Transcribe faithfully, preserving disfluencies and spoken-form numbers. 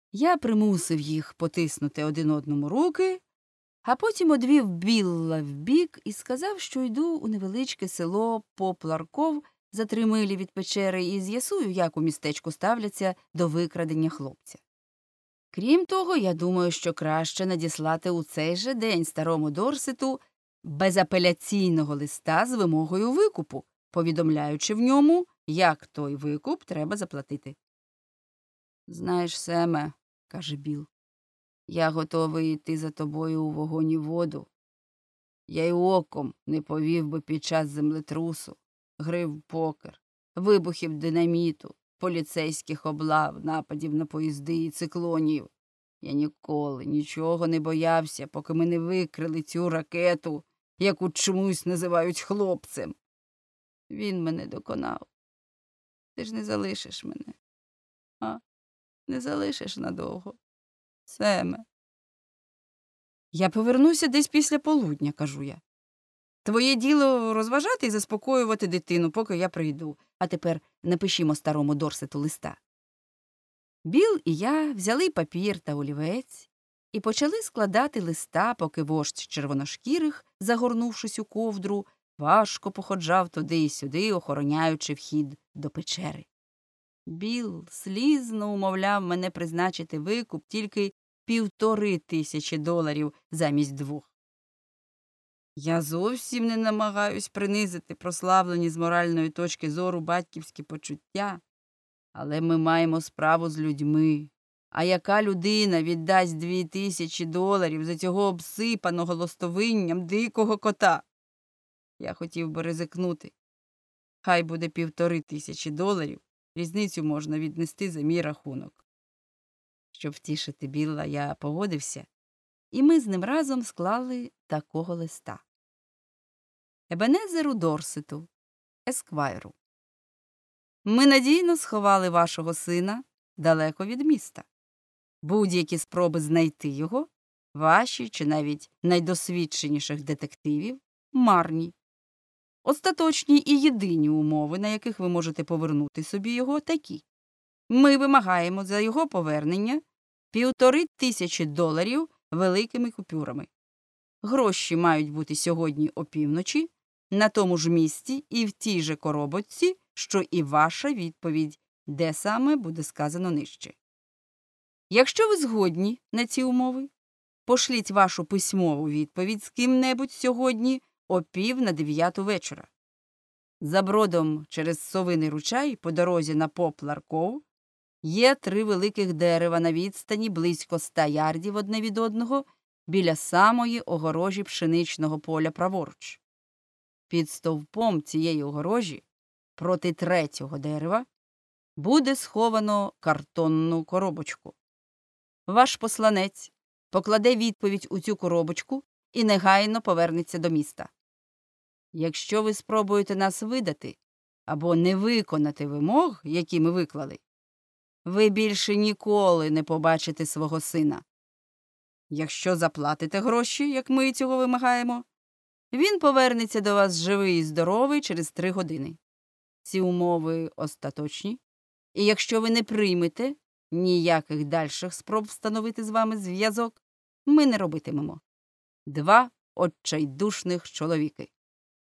Я примусив їх потиснути один одному руки, а потім одвів Білла вбік і сказав, що йду у невеличке село Попларков за три милі від печери і з'ясую, як у містечку ставляться до викрадення хлопця. Крім того, я думаю, що краще надіслати у цей же день старому Дорсету безапеляційного листа з вимогою викупу, повідомляючи в ньому, як той викуп треба заплатити. «Знаєш, Семе, – каже Білл, – я готовий йти за тобою у вогонь і воду. Я й оком не повів би під час землетрусу, гри в покер, вибухів динаміту, поліцейських облав, нападів на поїзди і циклонів. Я ніколи нічого не боявся, поки ми не викрили цю ракету, яку чомусь називають хлопцем. Він мене доконав. Ти ж не залишиш мене, а? Не залишиш надовго. Семе. Я повернуся десь після полудня, кажу я. Твоє діло розважати і заспокоювати дитину, поки я прийду. А тепер напишімо старому Дорсету листа. Білл і я взяли папір та олівець і почали складати листа, поки вождь червоношкірих, загорнувшись у ковдру, важко походжав туди й сюди, охороняючи вхід до печери. Білл слізно умовляв мене призначити викуп тільки півтори тисячі доларів замість двох. Я зовсім не намагаюсь принизити прославлені з моральної точки зору батьківські почуття, але ми маємо справу з людьми. А яка людина віддасть дві тисячі доларів за цього обсипаного лостовинням дикого кота? Я хотів би ризикнути. Хай буде півтори тисячі доларів, різницю можна віднести за мій рахунок. Щоб втішити Білла, я погодився, і ми з ним разом склали такого листа. Ебенезеру Дорсету, есквайру. Ми надійно сховали вашого сина далеко від міста. Будь-які спроби знайти його, ваші чи навіть найдосвідченіших детективів, марні. Остаточні і єдині умови, на яких ви можете повернути собі його, такі. Ми вимагаємо за його повернення півтори тисячі доларів великими купюрами. Гроші мають бути сьогодні опівночі, на тому ж місці і в тій же коробочці, що і ваша відповідь, де саме буде сказано нижче. Якщо ви згодні на ці умови, пошліть вашу письмову відповідь з ким-небудь сьогодні о пів на дев'яту вечора. За бродом через Совиний ручай по дорозі на Попларков є три великих дерева на відстані близько ста ярдів одне від одного біля самої огорожі пшеничного поля праворуч. Під стовпом цієї огорожі, проти третього дерева, буде сховано картонну коробочку. Ваш посланець покладе відповідь у цю коробочку і негайно повернеться до міста. Якщо ви спробуєте нас видати або не виконати вимог, які ми виклали, ви більше ніколи не побачите свого сина. Якщо заплатите гроші, як ми цього вимагаємо, він повернеться до вас живий і здоровий через три години. Ці умови остаточні, і якщо ви не приймете ніяких дальших спроб встановити з вами зв'язок, ми не робитимемо. Два отчайдушних чоловіки.